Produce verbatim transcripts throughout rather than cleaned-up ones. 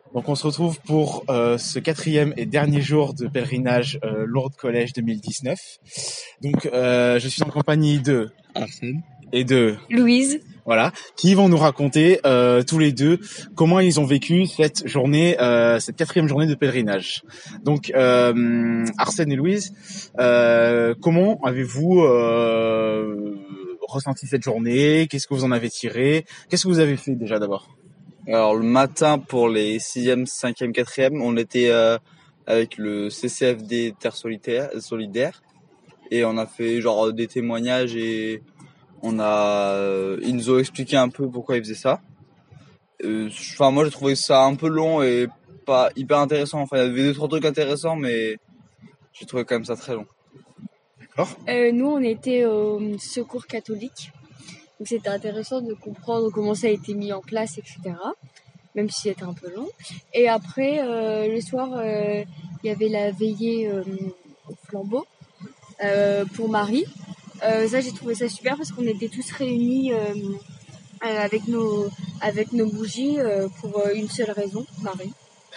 Donc on se retrouve pour euh, ce quatrième et dernier jour de pèlerinage euh, Lourdes Collège deux mille dix-neuf. Donc euh, je suis en compagnie de Arsène et de Louise, voilà, qui vont nous raconter euh, tous les deux comment ils ont vécu cette journée, euh, cette quatrième journée de pèlerinage. Donc euh, Arsène et Louise, euh, comment avez-vous euh, ressenti cette journée? Qu'est-ce que vous en avez tiré? Qu'est-ce que vous avez fait déjà d'abord? Alors le matin pour les sixième, cinquième, quatrième, on était euh, avec le C C F D Terre Solidaire, solidaire et on a fait genre des témoignages et on a, euh, ils nous ont expliqué un peu pourquoi ils faisaient ça. Euh, enfin moi j'ai trouvé ça un peu long et pas hyper intéressant. Enfin il y avait deux trois trucs intéressants mais j'ai trouvé quand même ça très long. D'accord. euh, nous on était au secours catholique, donc c'était intéressant de comprendre comment ça a été mis en place, et cetera. Même si c'était un peu long. Et après, euh, le soir, il euh, y avait la veillée euh, au flambeau euh, pour Marie. Euh, ça, j'ai trouvé ça super parce qu'on était tous réunis euh, avec nos avec nos bougies euh, pour une seule raison, Marie.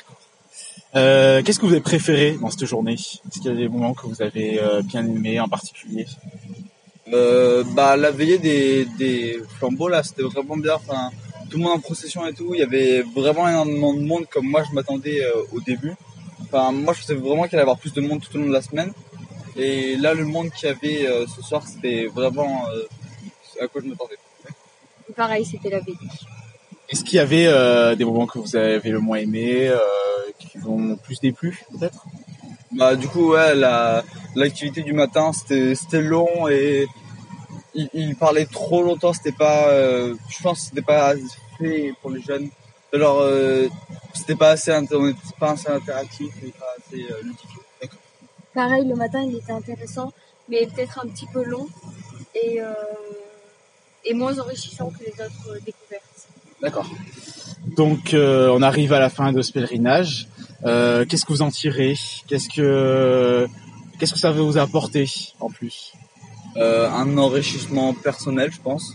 Euh, qu'est-ce que vous avez préféré dans cette journée? Est-ce qu'il y a des moments que vous avez euh, bien aimés en particulier? Euh, bah la veillée des, des flambeaux là, c'était vraiment bien. Enfin, tout le monde en procession et tout. Il y avait vraiment énormément de monde comme moi je m'attendais euh, au début. Enfin, moi je pensais vraiment qu'il allait y avoir plus de monde tout au long de la semaine. Et là, le monde qu'il y avait euh, ce soir, c'était vraiment euh, à quoi je m'attendais. Pareil, c'était la veillée. Est-ce qu'il y avait euh, des moments que vous avez le moins aimé, euh, qui vous ont plus déplu peut-être? Bah du coup ouais, la l'activité du matin c'était c'était long et il, il parlait trop longtemps. C'était pas, euh, je pense que c'était pas fait pour les jeunes. Alors euh, c'était pas assez, on était pas assez interactif et pas assez euh, ludique. D'accord. Pareil, le matin il était intéressant, mais peut-être un petit peu long et euh, et moins enrichissant que les autres euh, découvertes. D'accord. Donc euh, on arrive à la fin de ce pèlerinage. Euh, qu'est-ce que vous en tirez? Qu'est-ce que qu'est-ce que ça va vous apporter en plus? Euh, un enrichissement personnel, je pense.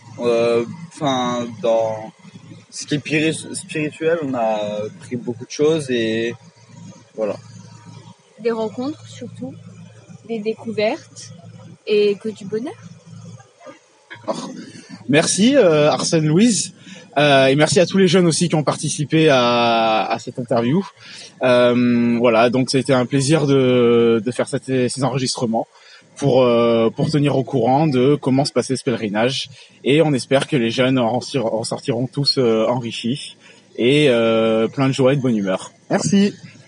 Enfin, euh, dans ce qui est spirituel, on a pris beaucoup de choses et voilà. Des rencontres surtout, des découvertes et que du bonheur. D'accord. Merci euh, Arsène, Louise. Euh, et merci à tous les jeunes aussi qui ont participé à, à cette interview. Euh, voilà, donc ça a été un plaisir de, de faire cette, ces enregistrements pour euh, pour tenir au courant de comment se passait ce pèlerinage. Et on espère que les jeunes en ressortiront tous euh, enrichis et euh, plein de joie et de bonne humeur. Merci.